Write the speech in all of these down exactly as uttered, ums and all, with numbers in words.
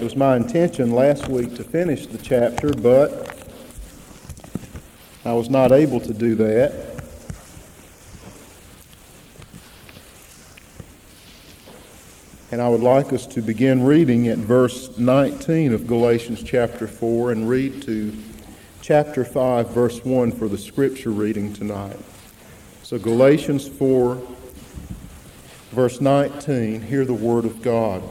It was my intention last week to finish the chapter, but I was not able to do that. And I would like us to begin reading at verse nineteen of Galatians chapter four and read to chapter five, verse one for the scripture reading tonight. So Galatians four, verse nineteen, hear the word of God.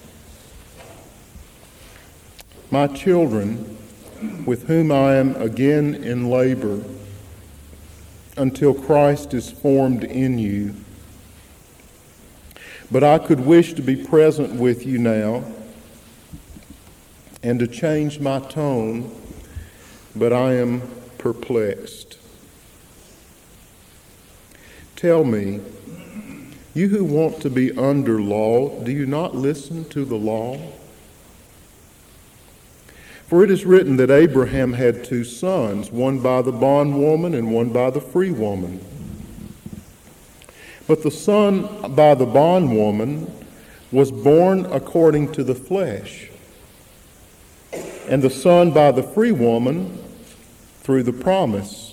My children, with whom I am again in labor, until Christ is formed in you. But I could wish to be present with you now and to change my tone, but I am perplexed. Tell me, you who want to be under law, do you not listen to the law? For it is written that Abraham had two sons, one by the bondwoman and one by the free woman. But the son by the bondwoman was born according to the flesh, and the son by the free woman through the promise.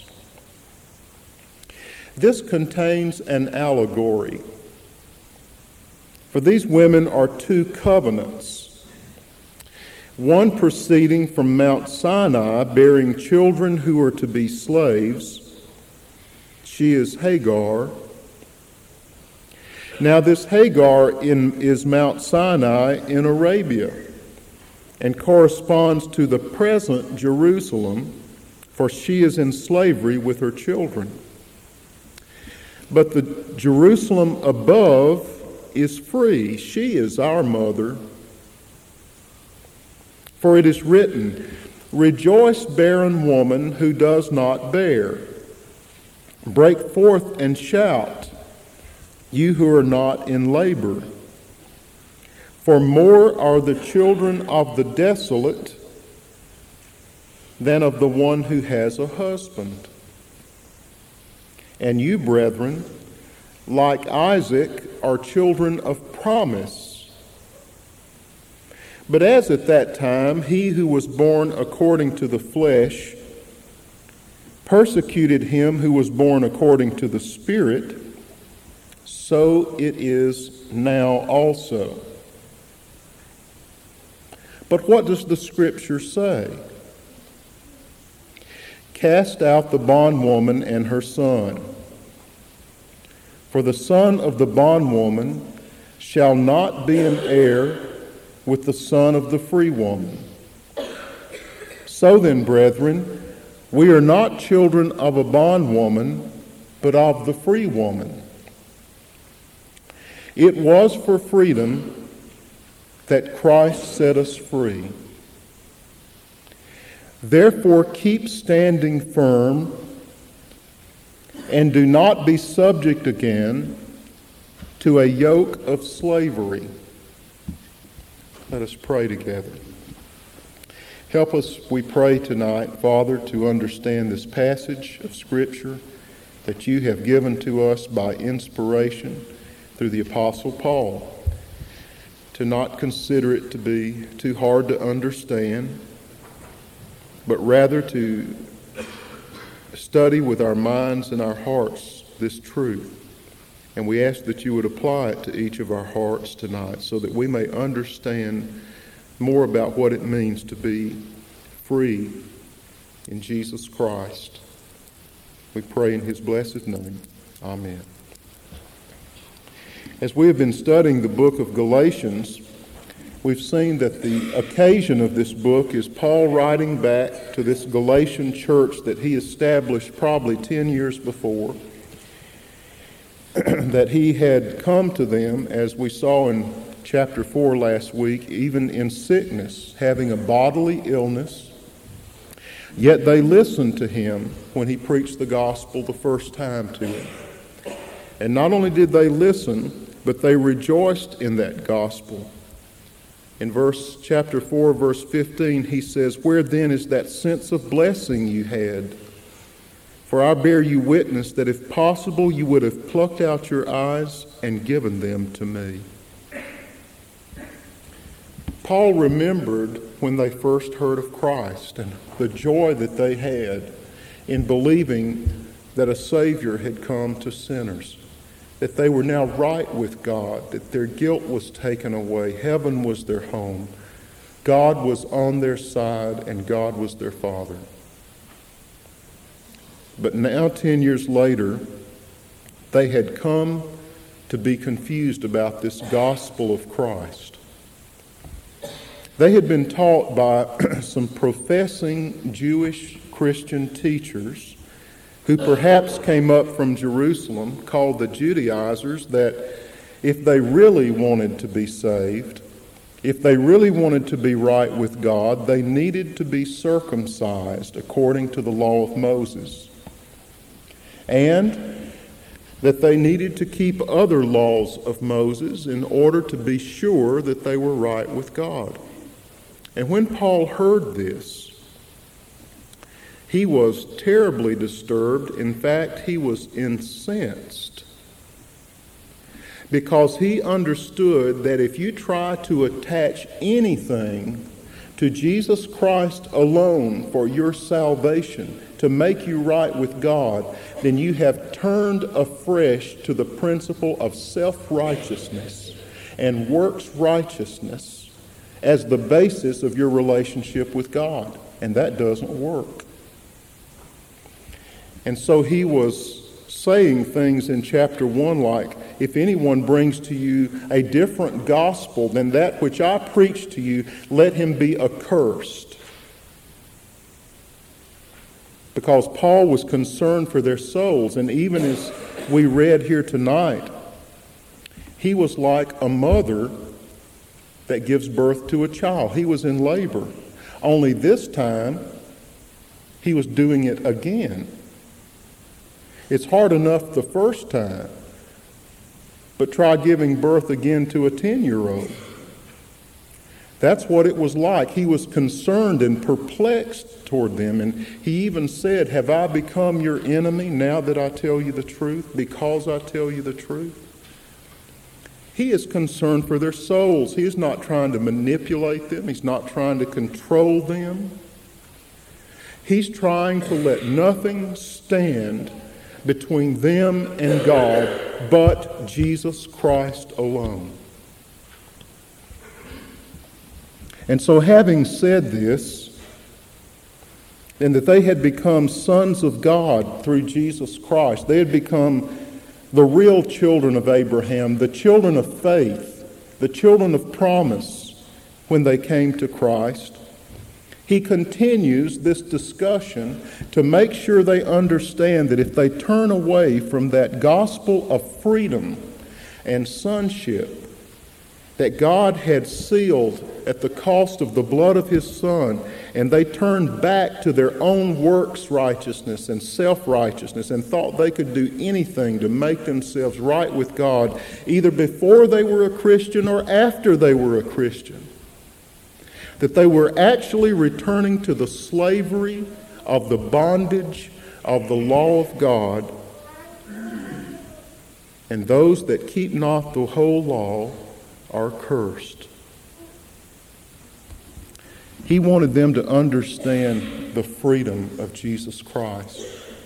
This contains an allegory. For these women are two covenants, one proceeding from Mount Sinai, bearing children who are to be slaves. She is Hagar. Now this Hagar in, is Mount Sinai in Arabia and corresponds to the present Jerusalem, for she is in slavery with her children. But the Jerusalem above is free. She is our mother. For it is written, rejoice, barren woman who does not bear. Break forth and shout, you who are not in labor. For more are the children of the desolate than of the one who has a husband. And you, brethren, like Isaac, are children of promise. But as at that time he who was born according to the flesh persecuted him who was born according to the Spirit, so it is now also. But what does the Scripture say? Cast out the bondwoman and her son. For the son of the bondwoman shall not be an heir with the son of the free woman. So then, brethren, we are not children of a bondwoman, but of the free woman. It was for freedom that Christ set us free. Therefore, keep standing firm and do not be subject again to a yoke of slavery. Let us pray together. Help us, we pray tonight, Father, to understand this passage of Scripture that you have given to us by inspiration through the Apostle Paul, to not consider it to be too hard to understand, but rather to study with our minds and our hearts this truth. And we ask that you would apply it to each of our hearts tonight so that we may understand more about what it means to be free in Jesus Christ. We pray in his blessed name. Amen. As we have been studying the book of Galatians, we've seen that the occasion of this book is Paul writing back to this Galatian church that he established probably ten years before, that he had come to them, as we saw in chapter four last week, even in sickness, having a bodily illness, yet they listened to him when he preached the gospel the first time to them. And not only did they listen, but they rejoiced in that gospel. In verse chapter four, verse fifteen, he says, where then is that sense of blessing you had? For I bear you witness that if possible you would have plucked out your eyes and given them to me. Paul remembered when they first heard of Christ and the joy that they had in believing that a Savior had come to sinners, that they were now right with God, that their guilt was taken away, heaven was their home, God was on their side, and God was their Father. But now, ten years later, they had come to be confused about this gospel of Christ. They had been taught by some professing Jewish Christian teachers who perhaps came up from Jerusalem, called the Judaizers, that if they really wanted to be saved, if they really wanted to be right with God, they needed to be circumcised according to the law of Moses, and that they needed to keep other laws of Moses in order to be sure that they were right with God. And when Paul heard this, he was terribly disturbed. In fact, he was incensed, because he understood that if you try to attach anything to Jesus Christ alone for your salvation, to make you right with God, then you have turned afresh to the principle of self-righteousness and works righteousness as the basis of your relationship with God. And that doesn't work. And so he was saying things in chapter one like, if anyone brings to you a different gospel than that which I preach to you, let him be accursed. Because Paul was concerned for their souls. And even as we read here tonight, he was like a mother that gives birth to a child. He was in labor. Only this time, he was doing it again. It's hard enough the first time, but try giving birth again to a ten-year-old. That's what it was like. He was concerned and perplexed toward them, and he even said, have I become your enemy now that I tell you the truth, because I tell you the truth? He is concerned for their souls. He is not trying to manipulate them. He's not trying to control them. He's trying to let nothing stand between them and God but Jesus Christ alone. And so, having said this, and that they had become sons of God through Jesus Christ, they had become the real children of Abraham, the children of faith, the children of promise when they came to Christ, he continues this discussion to make sure they understand that if they turn away from that gospel of freedom and sonship that God had sealed at the cost of the blood of his Son, and they turned back to their own works righteousness and self-righteousness and thought they could do anything to make themselves right with God, either before they were a Christian or after they were a Christian, that they were actually returning to the slavery of the bondage of the law of God, and those that keep not the whole law are cursed. He wanted them to understand the freedom of Jesus Christ.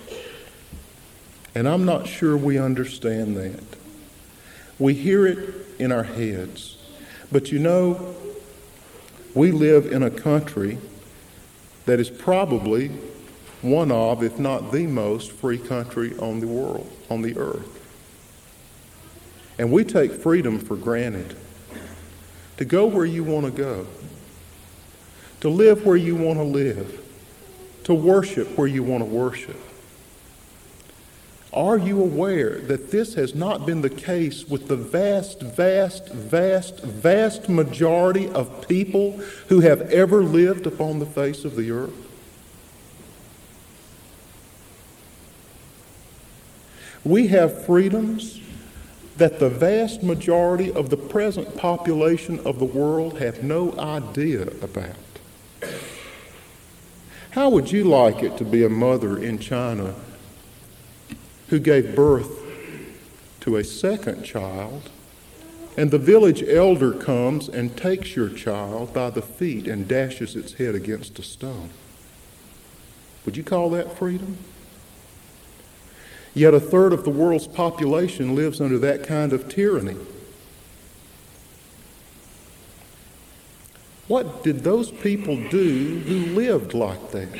And I'm not sure we understand that. We hear it in our heads. But you know, we live in a country that is probably one of, if not the most free country on the world, on the earth. And we take freedom for granted. To go where you want to go, to live where you want to live, to worship where you want to worship. Are you aware that this has not been the case with the vast, vast, vast, vast majority of people who have ever lived upon the face of the earth? We have freedoms that the vast majority of the present population of the world have no idea about. How would you like it to be a mother in China who gave birth to a second child and the village elder comes and takes your child by the feet and dashes its head against a stone. Would you call that freedom? Yet a third of the world's population lives under that kind of tyranny. What did those people do who lived like that?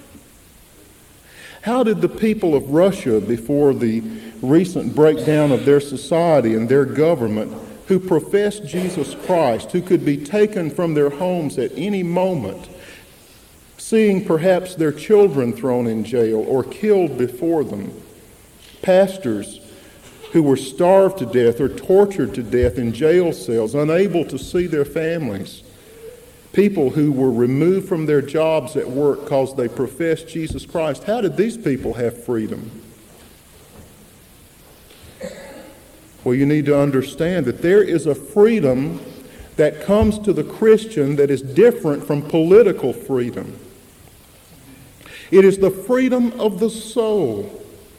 How did the people of Russia, before the recent breakdown of their society and their government, who professed Jesus Christ, who could be taken from their homes at any moment, seeing perhaps their children thrown in jail or killed before them, pastors who were starved to death or tortured to death in jail cells, unable to see their families, people who were removed from their jobs at work because they professed Jesus Christ. How did these people have freedom? Well, you need to understand that there is a freedom that comes to the Christian that is different from political freedom. It is the freedom of the soul.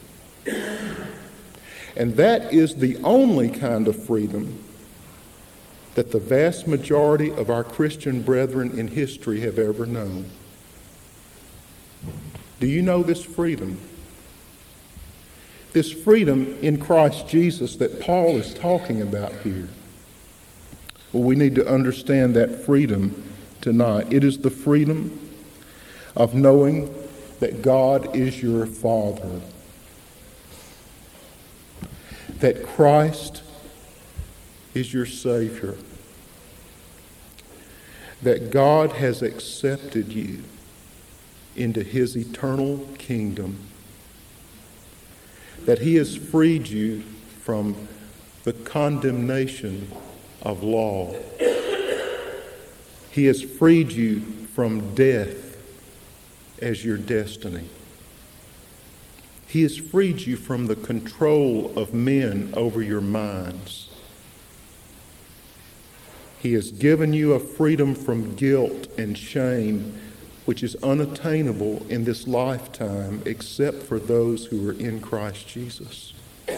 And that is the only kind of freedom that the vast majority of our Christian brethren in history have ever known. Do you know this freedom? This freedom in Christ Jesus that Paul is talking about here. Well, we need to understand that freedom tonight. It is the freedom of knowing that God is your Father, that Christ is your Savior, that God has accepted you into His eternal kingdom, that He has freed you from the condemnation of law. He has freed you from death as your destiny. He has freed you from the control of men over your minds. He has given you a freedom from guilt and shame, which is unattainable in this lifetime except for those who are in Christ Jesus.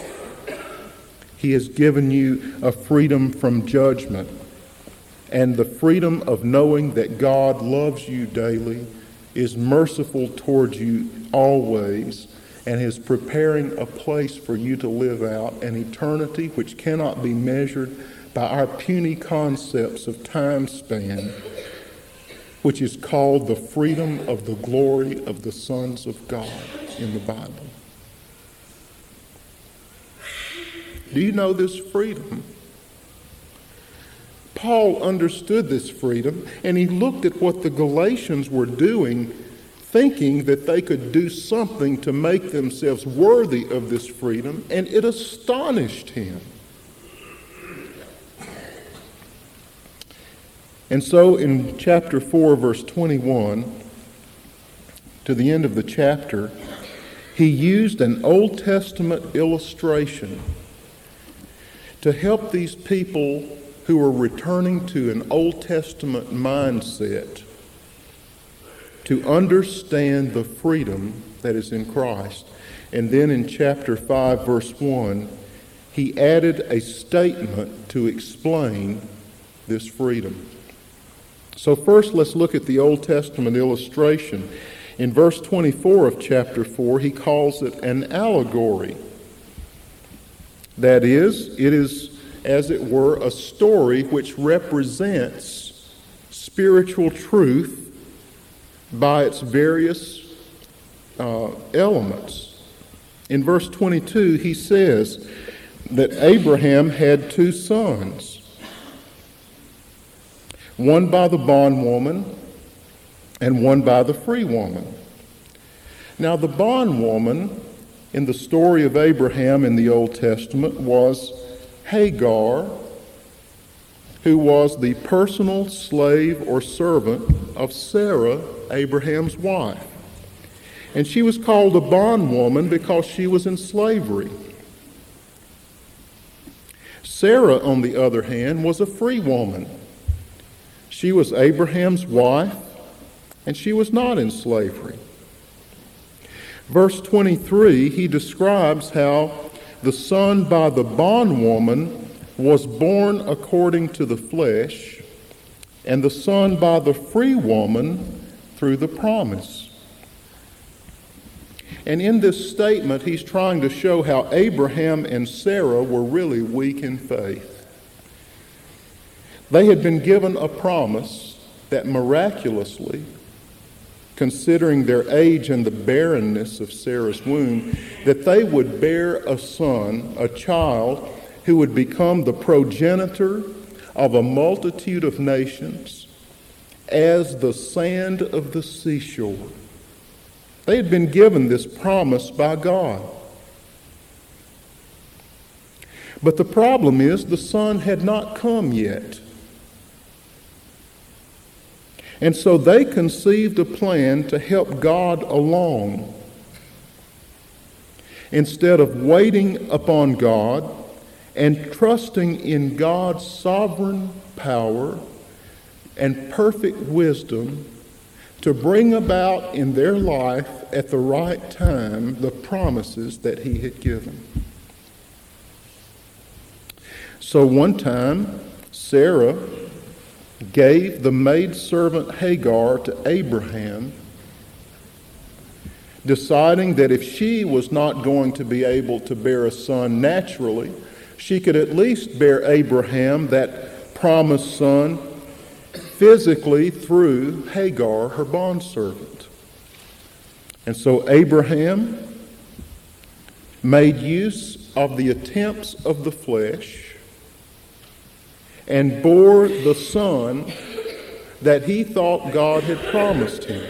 He has given you a freedom from judgment and the freedom of knowing that God loves you daily, is merciful towards you always, and is preparing a place for you to live out an eternity which cannot be measured by our puny concepts of time span, which is called the freedom of the glory of the sons of God in the Bible. Do you know this freedom? Paul understood this freedom, and he looked at what the Galatians were doing, thinking that they could do something to make themselves worthy of this freedom, and it astonished him. And so in chapter four, verse twenty-one, to the end of the chapter, he used an Old Testament illustration to help these people who were returning to an Old Testament mindset to understand the freedom that is in Christ. And then in chapter five, verse one, he added a statement to explain this freedom. So first, let's look at the Old Testament illustration. In verse twenty-four of chapter four, he calls it an allegory. That is, it is, as it were, a story which represents spiritual truth by its various uh, elements. In verse twenty-two, he says that Abraham had two sons, one by the bondwoman and one by the free woman. Now, the bondwoman in the story of Abraham in the Old Testament was Hagar, who was the personal slave or servant of Sarah, Abraham's wife. And she was called a bondwoman because she was in slavery. Sarah, on the other hand, was a free woman. She was Abraham's wife, and she was not in slavery. Verse twenty-three, he describes how the son by the bondwoman was born according to the flesh, and the Son by the free woman through the promise. And in this statement, he's trying to show how Abraham and Sarah were really weak in faith. They had been given a promise that miraculously, considering their age and the barrenness of Sarah's womb, that they would bear a son, a child, who would become the progenitor of a multitude of nations as the sand of the seashore. They had been given this promise by God. But the problem is the son had not come yet. And so they conceived a plan to help God along. Instead of waiting upon God and trusting in God's sovereign power and perfect wisdom to bring about in their life at the right time the promises that he had given. So one time, Sarah gave the maidservant Hagar to Abraham, deciding that if she was not going to be able to bear a son naturally, she could at least bear Abraham that promised son physically through Hagar, her bondservant. And so Abraham made use of the attempts of the flesh and bore the son that he thought God had promised him.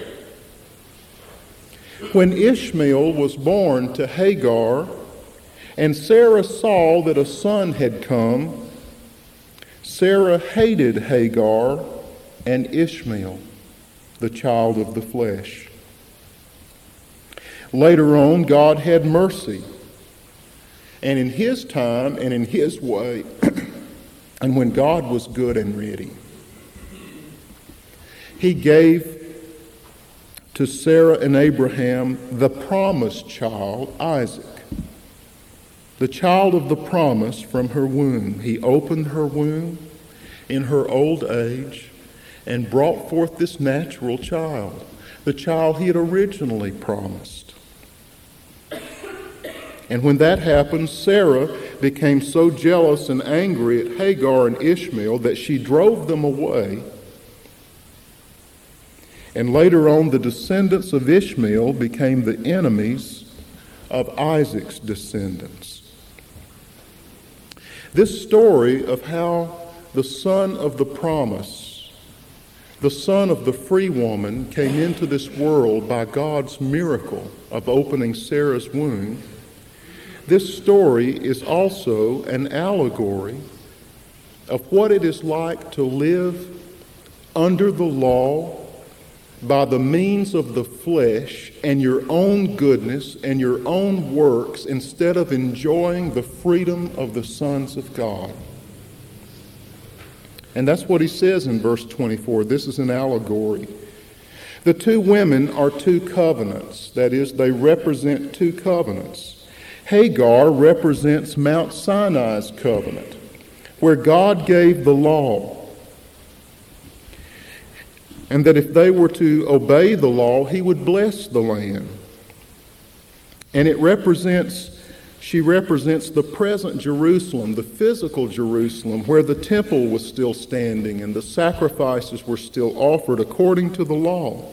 When Ishmael was born to Hagar, and Sarah saw that a son had come, Sarah hated Hagar and Ishmael, the child of the flesh. Later on, God had mercy, and in his time and in his way, and when God was good and ready, he gave to Sarah and Abraham the promised child, Isaac, the child of the promise from her womb. He opened her womb in her old age and brought forth this natural child, the child he had originally promised. And when that happened, Sarah became so jealous and angry at Hagar and Ishmael that she drove them away. And later on, the descendants of Ishmael became the enemies of Isaac's descendants. This story of how the son of the promise, the son of the free woman, came into this world by God's miracle of opening Sarah's womb, this story is also an allegory of what it is like to live under the law by the means of the flesh and your own goodness and your own works instead of enjoying the freedom of the sons of God. And that's what he says in verse twenty-four. This is an allegory. The two women are two covenants. That is, they represent two covenants. Hagar represents Mount Sinai's covenant, where God gave the law. And that if they were to obey the law, he would bless the land. And it represents, she represents the present Jerusalem, the physical Jerusalem, where the temple was still standing and the sacrifices were still offered according to the law.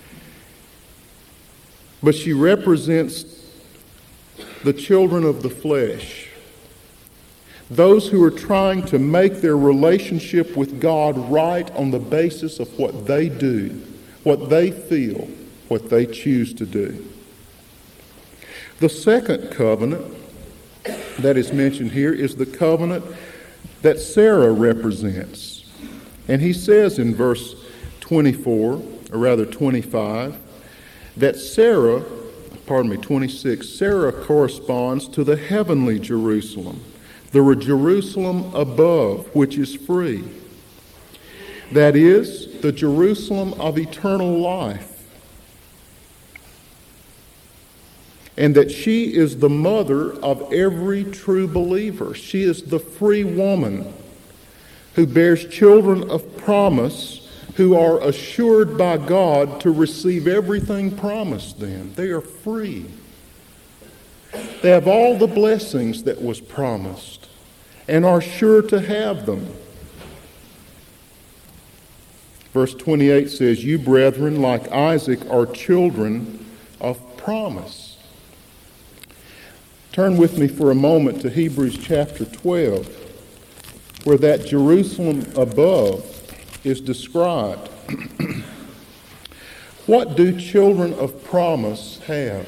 But she represents the children of the flesh, those who are trying to make their relationship with God right on the basis of what they do, what they feel, what they choose to do. The second covenant that is mentioned here is the covenant that Sarah represents. And he says in verse twenty-four, or rather twenty-five, that Sarah, pardon me, twenty-six, Sarah corresponds to the heavenly Jerusalem, the Jerusalem above, which is free. That is, the Jerusalem of eternal life. and that she is the mother of every true believer. She is the free woman who bears children of promise, who are assured by God to receive everything promised them. They are free. They have all the blessings that was promised and are sure to have them. Verse twenty-eight says, "You, brethren, like Isaac, are children of promise." Turn with me for a moment to Hebrews chapter twelve, where that Jerusalem above is described. What do children of promise have?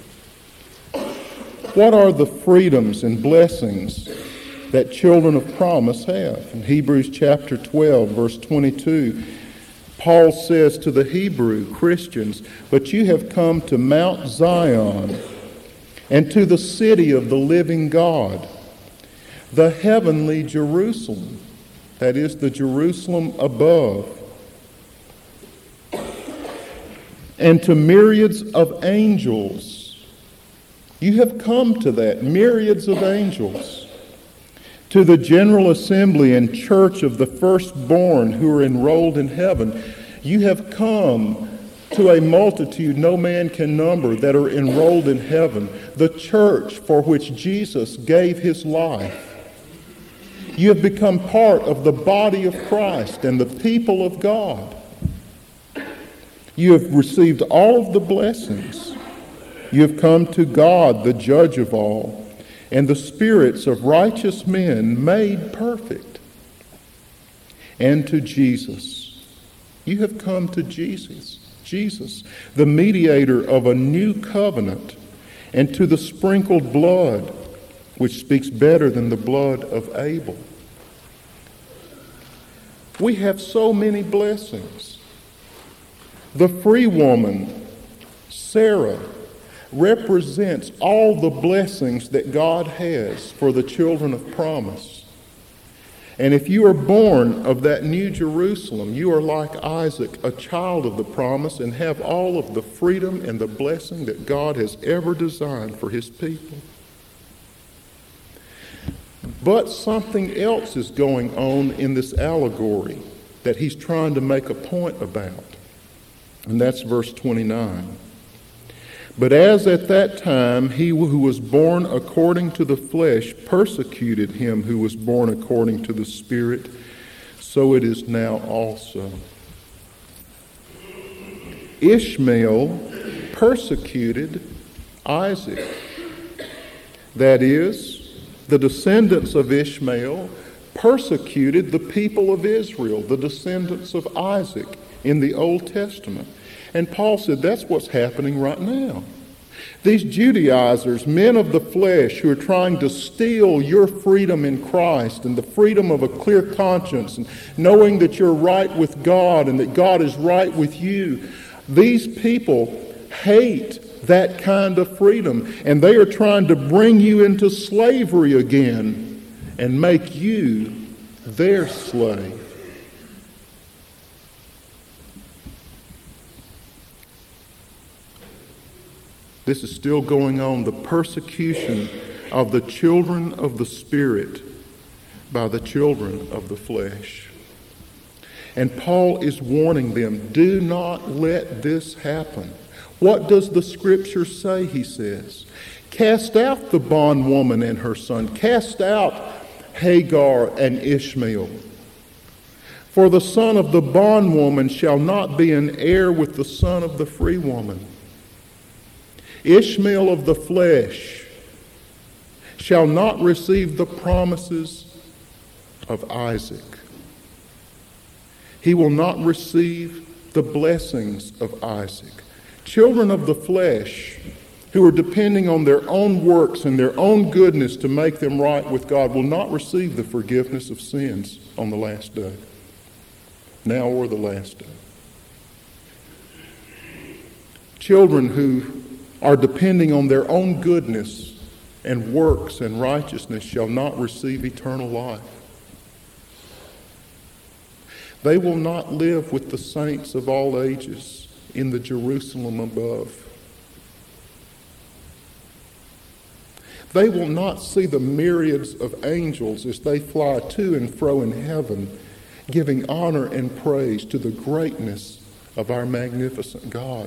What are the freedoms and blessings that children of promise have? In Hebrews chapter twelve, verse twenty-two, Paul says to the Hebrew Christians, "But you have come to Mount Zion and to the city of the living God, the heavenly Jerusalem," that is, the Jerusalem above, "and to myriads of angels." You have come to that, myriads of angels. "To the general assembly and church of the firstborn who are enrolled in heaven." You have come to a multitude no man can number that are enrolled in heaven, the church for which Jesus gave his life. You have become part of the body of Christ and the people of God. You have received all of the blessings. You have come to God, the judge of all, and the spirits of righteous men made perfect, and to Jesus. You have come to Jesus, Jesus, the mediator of a new covenant, and to the sprinkled blood, which speaks better than the blood of Abel. We have so many blessings. The free woman, Sarah, represents all the blessings that God has for the children of promise. And if you are born of that new Jerusalem, you are like Isaac, a child of the promise, and have all of the freedom and the blessing that God has ever designed for his people. But something else is going on in this allegory that he's trying to make a point about. And that's verse twenty-nine. "But as at that time he who was born according to the flesh persecuted him who was born according to the Spirit, so it is now also. Ishmael persecuted Isaac." That is, the descendants of Ishmael persecuted the people of Israel, the descendants of Isaac in the Old Testament. And Paul said that's what's happening right now. These Judaizers, men of the flesh, who are trying to steal your freedom in Christ and the freedom of a clear conscience and knowing that you're right with God and that God is right with you, these people hate that kind of freedom, and they are trying to bring you into slavery again and make you their slave. This is still going on, the persecution of the children of the Spirit by the children of the flesh. And Paul is warning them, do not let this happen. What does the Scripture say, he says? Cast out the bondwoman and her son. Cast out Hagar and Ishmael. For the son of the bondwoman shall not be an heir with the son of the free woman. Ishmael of the flesh shall not receive the promises of Isaac. He will not receive the blessings of Isaac. Children of the flesh who are depending on their own works and their own goodness to make them right with God will not receive the forgiveness of sins on the last day, now or the last day. Children who are depending on their own goodness and works and righteousness shall not receive eternal life. They will not live with the saints of all ages in the Jerusalem above. They will not see the myriads of angels as they fly to and fro in heaven, giving honor and praise to the greatness of our magnificent God.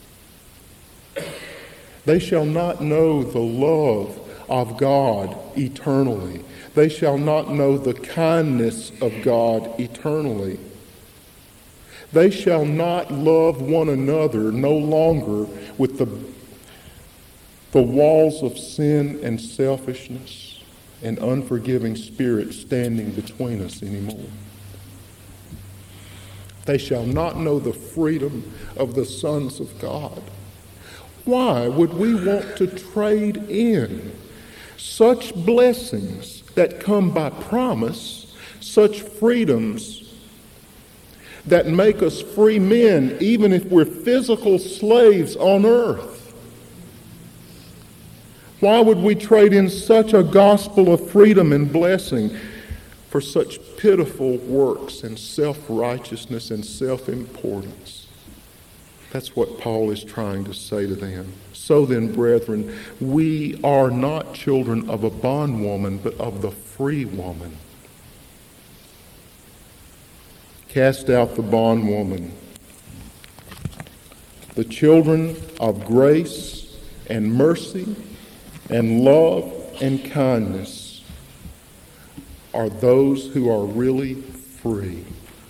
They shall not know the love of God eternally. They shall not know the kindness of God eternally. They shall not love one another no longer with the, the walls of sin and selfishness and unforgiving spirit standing between us anymore. They shall not know the freedom of the sons of God. Why would we want to trade in such blessings that come by promise, such freedoms that make us free men, even if we're physical slaves on earth? Why would we trade in such a gospel of freedom and blessing for such pitiful works and self-righteousness and self-importance? That's what Paul is trying to say to them. So then, brethren, we are not children of a bondwoman, but of the free woman. Cast out the bondwoman. The children of grace and mercy and love and kindness are those who are really free.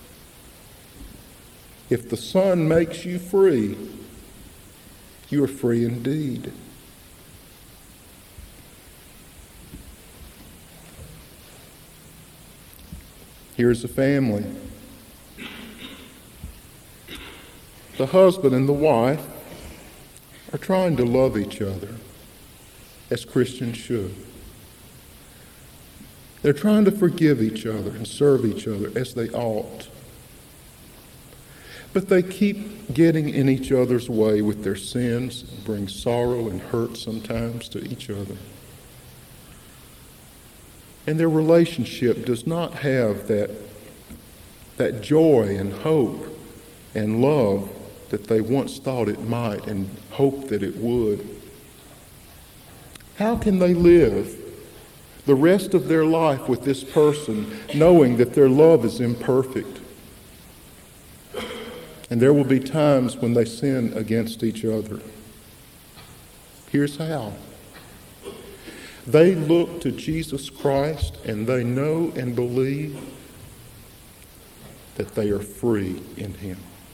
If the Son makes you free, you are free indeed. Here's a family. The husband and the wife are trying to love each other as Christians should. They're trying to forgive each other and serve each other as they ought. But they keep getting in each other's way with their sins, and bring sorrow and hurt sometimes to each other. And their relationship does not have that, that joy and hope and love that they once thought it might and hoped that it would. How can they live the rest of their life with this person knowing that their love is imperfect? And there will be times when they sin against each other. Here's how. They look to Jesus Christ and they know and believe that they are free in Him.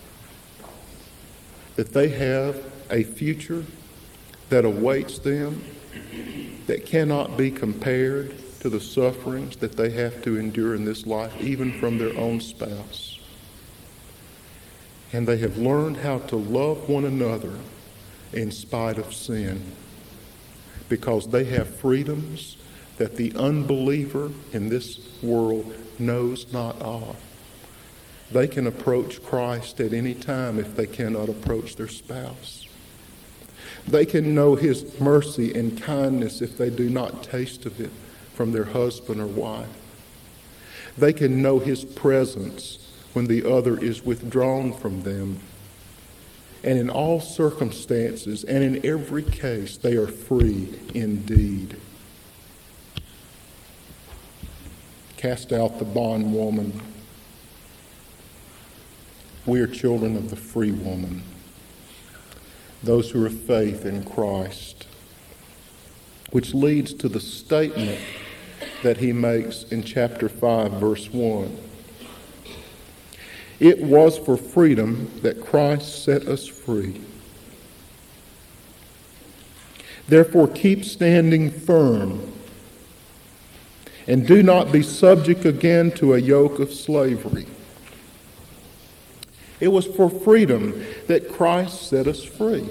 That they have a future that awaits them that cannot be compared to the sufferings that they have to endure in this life, even from their own spouse. And they have learned how to love one another in spite of sin, because they have freedoms that the unbeliever in this world knows not of. They can approach Christ at any time if they cannot approach their spouse. They can know His mercy and kindness if they do not taste of it from their husband or wife. They can know His presence when the other is withdrawn from them. And in all circumstances and in every case, they are free indeed. Cast out the bondwoman. We are children of the free woman, those who are faith in Christ, which leads to the statement that he makes in chapter five, verse one. It was for freedom that Christ set us free. Therefore, keep standing firm, and do not be subject again to a yoke of slavery. It was for freedom that Christ set us free.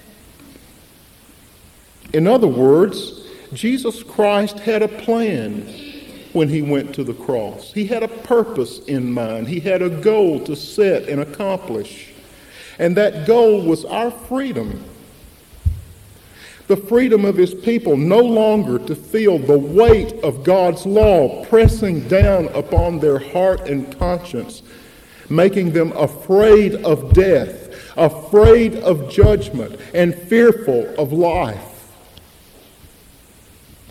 In other words, Jesus Christ had a plan when he went to the cross. He had a purpose in mind. He had a goal to set and accomplish. And that goal was our freedom. The freedom of his people no longer to feel the weight of God's law pressing down upon their heart and conscience, making them afraid of death, afraid of judgment, and fearful of life.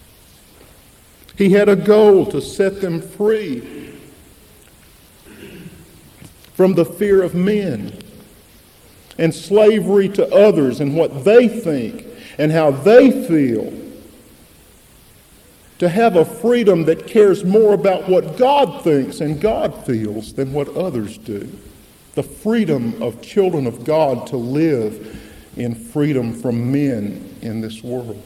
He had a goal to set them free from the fear of men and slavery to others and what they think and how they feel. To have a freedom that cares more about what God thinks and God feels than what others do. The freedom of children of God to live in freedom from men in this world.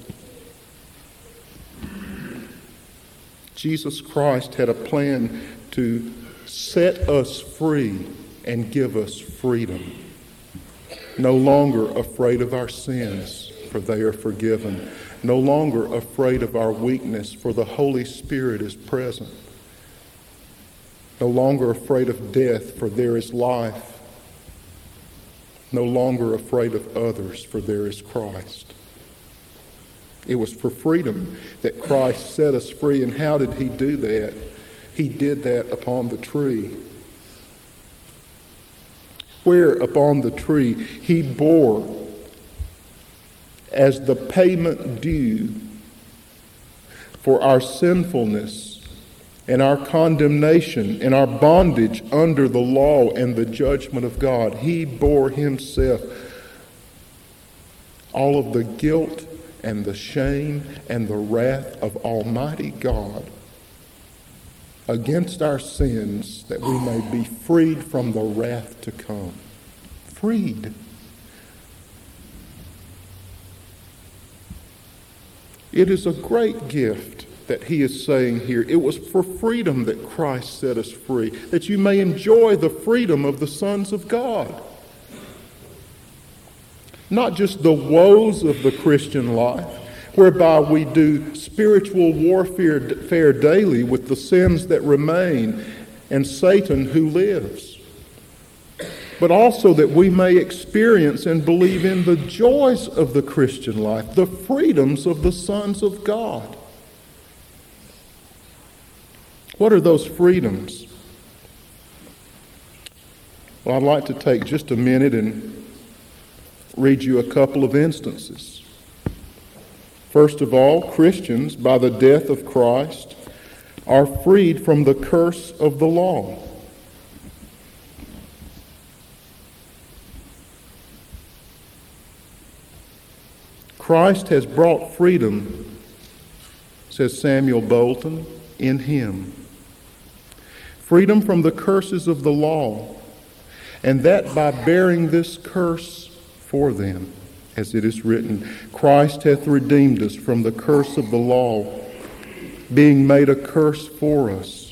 Jesus Christ had a plan to set us free and give us freedom. No longer afraid of our sins, for they are forgiven. No longer afraid of our weakness, for the Holy Spirit is present. No longer afraid of death, for there is life. No longer afraid of others, for there is Christ. It was for freedom that Christ set us free. And how did he do that? He did that upon the tree. Where upon the tree he bore as the payment due for our sinfulness and our condemnation and our bondage under the law and the judgment of God. He bore himself all of the guilt and the shame and the wrath of Almighty God against our sins, that we may be freed from the wrath to come. Freed. It is a great gift that he is saying here. It was for freedom that Christ set us free, that you may enjoy the freedom of the sons of God. Not just the woes of the Christian life, whereby we do spiritual warfare daily with the sins that remain and Satan who lives, but also that we may experience and believe in the joys of the Christian life, the freedoms of the sons of God. What are those freedoms? Well, I'd like to take just a minute and read you a couple of instances. First of all, Christians, by the death of Christ, are freed from the curse of the law. Christ has brought freedom, says Samuel Bolton, in him. Freedom from the curses of the law, and that by bearing this curse for them. As it is written, Christ hath redeemed us from the curse of the law, being made a curse for us.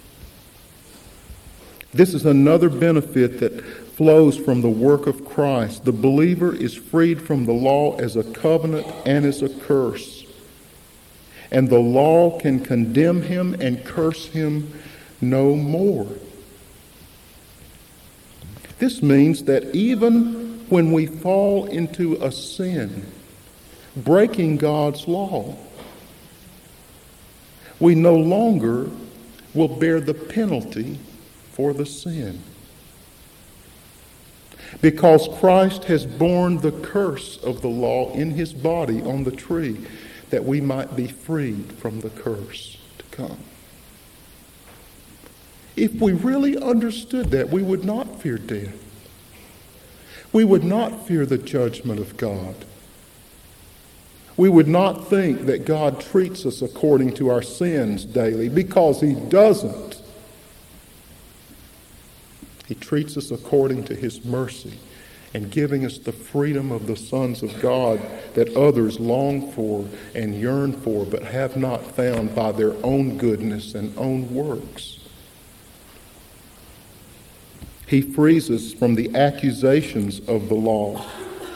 This is another benefit that flows from the work of Christ. The believer is freed from the law as a covenant and as a curse. And the law can condemn him and curse him no more. This means that even when we fall into a sin, breaking God's law, we no longer will bear the penalty for the sin. Because Christ has borne the curse of the law in his body on the tree, that we might be freed from the curse to come. If we really understood that, we would not fear death. We would not fear the judgment of God. We would not think that God treats us according to our sins daily, because he doesn't. He treats us according to his mercy and giving us the freedom of the sons of God that others long for and yearn for, but have not found by their own goodness and own works. He frees us from the accusations of the law.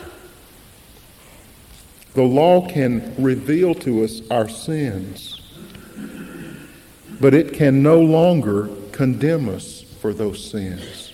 The law can reveal to us our sins, but it can no longer condemn us for those sins.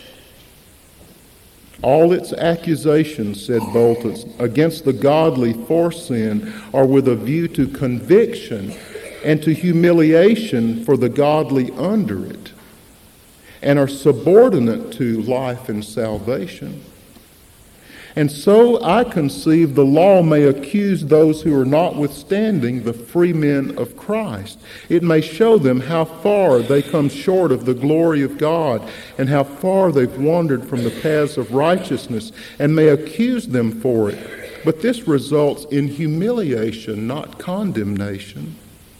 All its accusations, said Bolton, against the godly for sin are with a view to conviction and to humiliation for the godly under it, and are subordinate to life and salvation. And so I conceive the law may accuse those who are notwithstanding the free men of Christ. It may show them how far they come short of the glory of God and how far they've wandered from the paths of righteousness, and may accuse them for it. But this results in humiliation, not condemnation.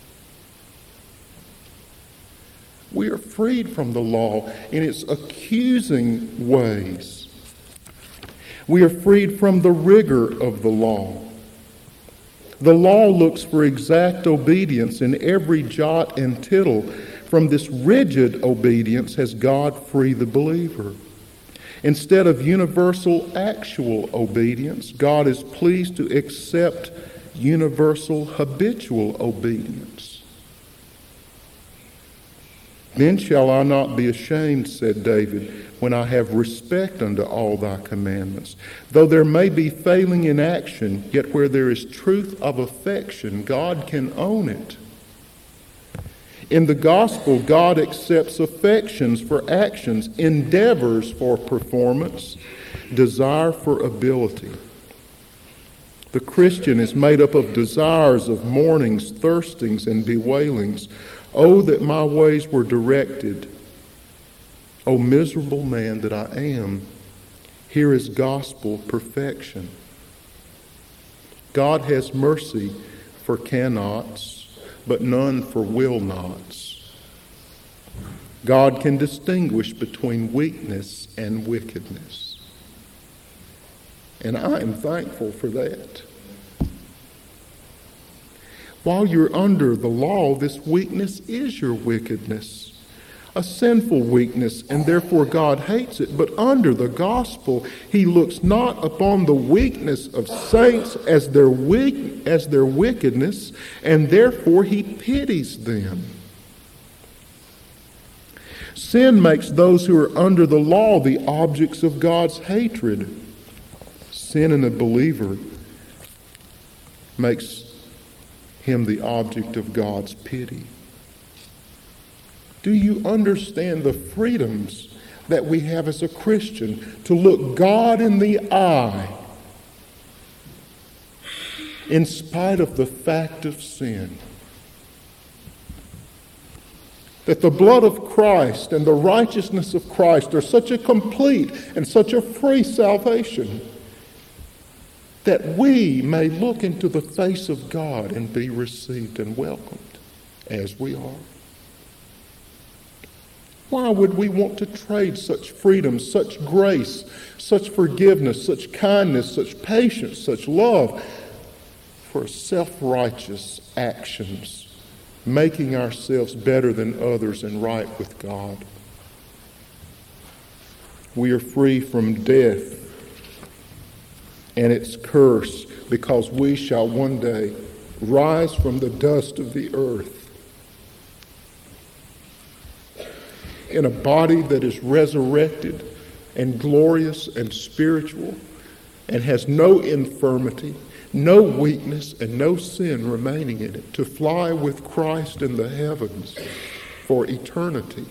We are freed from the law in its accusing ways. We are freed from the rigor of the law. The law looks for exact obedience in every jot and tittle. From this rigid obedience has God freed the believer. Instead of universal actual obedience, God is pleased to accept universal habitual obedience. Then shall I not be ashamed, said David, when I have respect unto all thy commandments. Though there may be failing in action, yet where there is truth of affection, God can own it. In the gospel, God accepts affections for actions, endeavors for performance, desire for ability. The Christian is made up of desires, of mournings, thirstings, and bewailings. Oh, that my ways were directed. O miserable man that I am, here is gospel perfection. God has mercy for cannots, but none for will nots. God can distinguish between weakness and wickedness. And I am thankful for that. While you're under the law, this weakness is your wickedness, a sinful weakness, and therefore God hates it. But under the gospel, he looks not upon the weakness of saints as their weak, as their wickedness, and therefore he pities them. Sin makes those who are under the law the objects of God's hatred. Sin in a believer makes him the object of God's pity. Do you understand the freedoms that we have as a Christian to look God in the eye in spite of the fact of sin? That the blood of Christ and the righteousness of Christ are such a complete and such a free salvation that we may look into the face of God and be received and welcomed as we are. Why would we want to trade such freedom, such grace, such forgiveness, such kindness, such patience, such love for self-righteous actions, making ourselves better than others and right with God? We are free from death and its curse, because we shall one day rise from the dust of the earth in a body that is resurrected and glorious and spiritual and has no infirmity, no weakness, and no sin remaining in it, to fly with Christ in the heavens for eternity.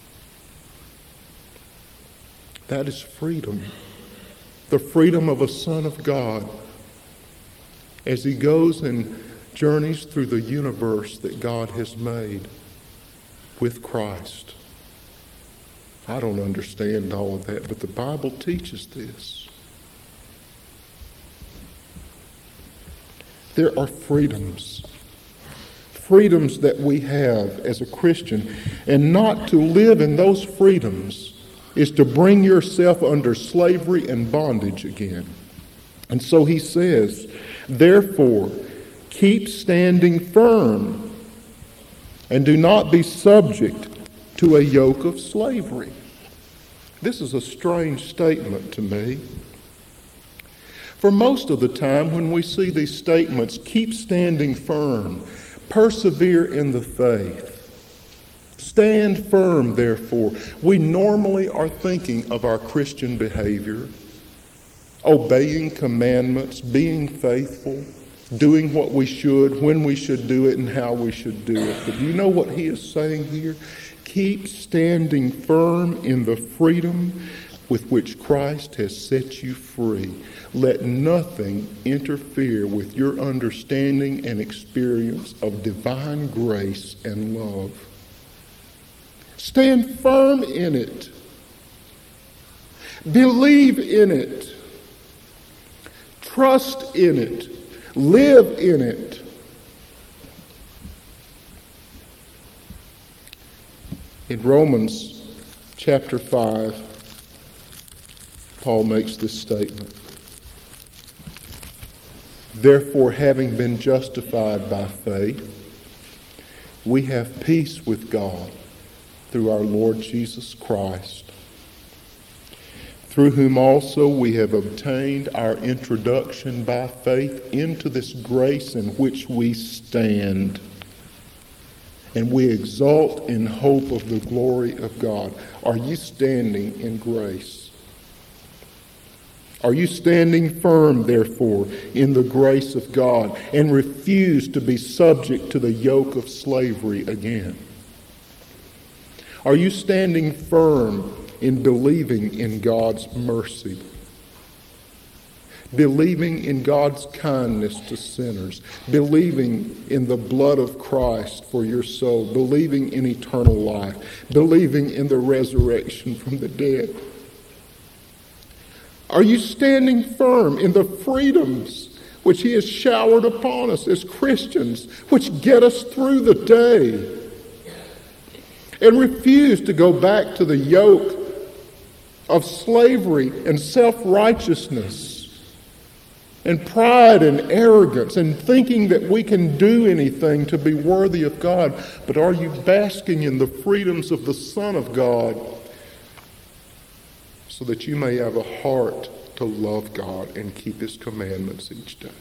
That is freedom. The freedom of a son of God as he goes and journeys through the universe that God has made with Christ. I don't understand all of that, but the Bible teaches this. There are freedoms. Freedoms that we have as a Christian, and not to live in those freedoms is to bring yourself under slavery and bondage again. And so he says, therefore, keep standing firm and do not be subject to a yoke of slavery. This is a strange statement to me. For most of the time when we see these statements, keep standing firm, persevere in the faith, stand firm, therefore, we normally are thinking of our Christian behavior, obeying commandments, being faithful, doing what we should, when we should do it, and how we should do it. But you know what he is saying here? Keep standing firm in the freedom with which Christ has set you free. Let nothing interfere with your understanding and experience of divine grace and love. Stand firm in it. Believe in it. Trust in it. Live in it. In Romans chapter five, Paul makes this statement. Therefore, having been justified by faith, we have peace with God through our Lord Jesus Christ, through whom also we have obtained our introduction by faith into this grace in which we stand. And we exult in hope of the glory of God. Are you standing in grace? Are you standing firm, therefore, in the grace of God and refuse to be subject to the yoke of slavery again? Are you standing firm in believing in God's mercy? Believing in God's kindness to sinners, believing in the blood of Christ for your soul, believing in eternal life, believing in the resurrection from the dead. Are you standing firm in the freedoms which He has showered upon us as Christians, which get us through the day, and refuse to go back to the yoke of slavery and self-righteousness and pride and arrogance and thinking that we can do anything to be worthy of God? But are you basking in the freedoms of the Son of God so that you may have a heart to love God and keep His commandments each day?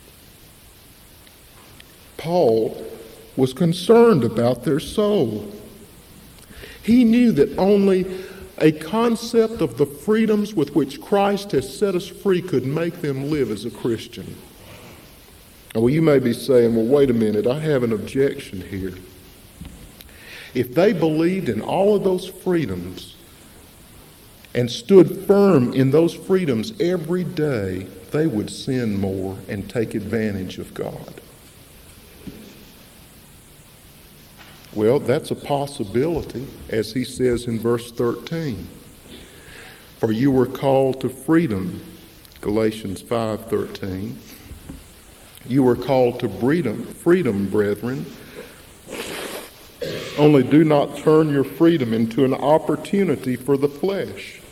Paul was concerned about their soul. He knew that only a concept of the freedoms with which Christ has set us free could make them live as a Christian. Well, you may be saying, well, wait a minute, I have an objection here. If they believed in all of those freedoms and stood firm in those freedoms every day, they would sin more and take advantage of God. Well, that's a possibility, as he says in verse thirteen. For you were called to freedom, Galatians five thirteen. You were called to freedom, freedom, brethren. Only do not turn your freedom into an opportunity for the flesh,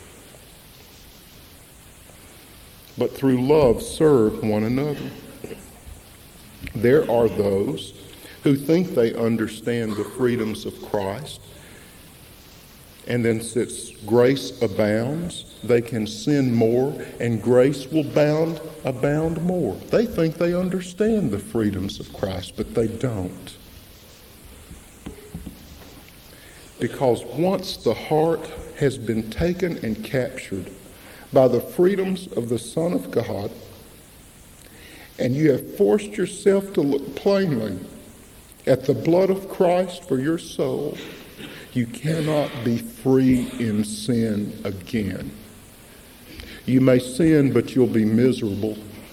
but through love serve one another. There are those who think they understand the freedoms of Christ, and then since grace abounds, they can sin more, and grace will bound, abound more. They think they understand the freedoms of Christ, but they don't. Because once the heart has been taken and captured by the freedoms of the Son of God, and you have forced yourself to look plainly at the blood of Christ for your soul, you cannot be free in sin again. You may sin, but you'll be miserable.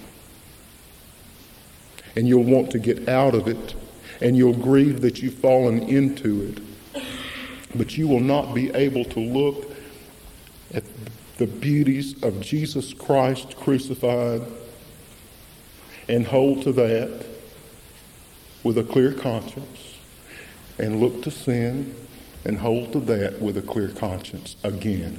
And you'll want to get out of it. And you'll grieve that you've fallen into it. But you will not be able to look at the beauties of Jesus Christ crucified and hold to that with a clear conscience, and look to sin and hold to that with a clear conscience again.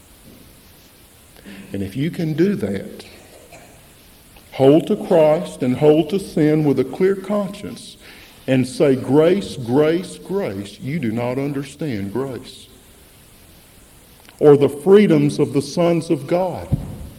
And if you can do that, hold to Christ and hold to sin with a clear conscience and say grace, grace, grace, you do not understand grace or the freedoms of the sons of God.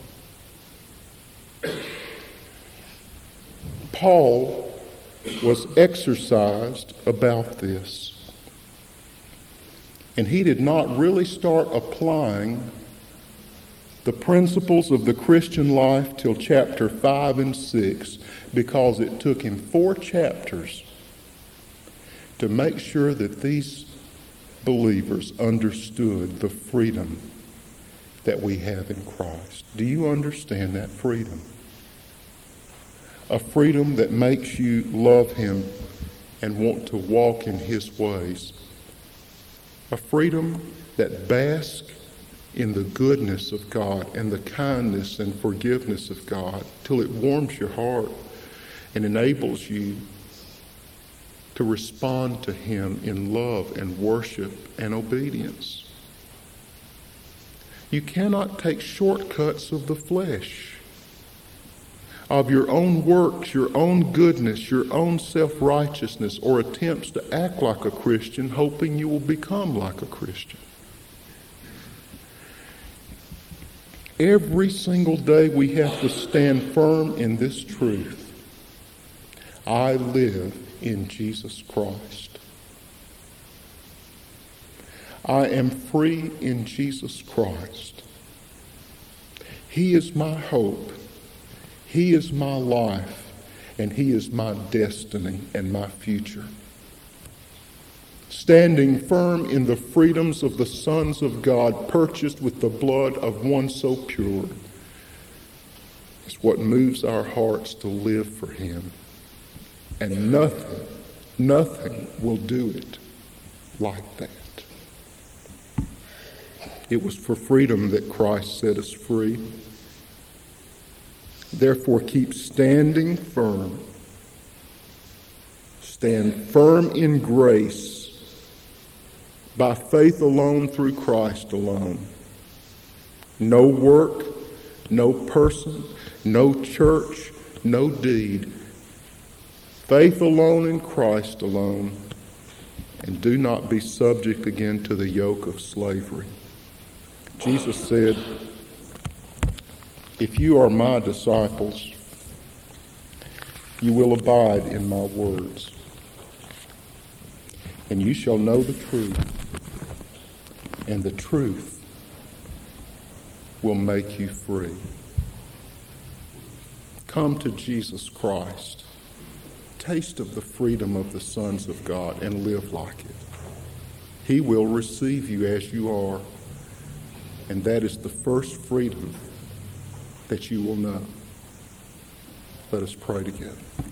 Paul was exercised about this. And he did not really start applying the principles of the Christian life till chapter five and six, because it took him four chapters to make sure that these believers understood the freedom that we have in Christ. Do you understand that freedom? A freedom that makes you love him and want to walk in his ways. A freedom that basks in the goodness of God and the kindness and forgiveness of God till it warms your heart and enables you to respond to him in love and worship and obedience. You cannot take shortcuts of the flesh, of your own works, your own goodness, your own self-righteousness, or attempts to act like a Christian, hoping you will become like a Christian. Every single day we have to stand firm in this truth. I live in Jesus Christ. I am free in Jesus Christ. He is my hope. He is my life, and he is my destiny and my future. Standing firm in the freedoms of the sons of God, purchased with the blood of one so pure, is what moves our hearts to live for him. And nothing, nothing will do it like that. It was for freedom that Christ set us free. Therefore, keep standing firm. Stand firm in grace, by faith alone, through Christ alone. No work, no person, no church, no deed. Faith alone in Christ alone. And do not be subject again to the yoke of slavery. Jesus said, if you are my disciples, you will abide in my words, and you shall know the truth, and the truth will make you free. Come to Jesus Christ. Taste of the freedom of the sons of God and live like it. He will receive you as you are, and that is the first freedom that you will know. Let us pray together.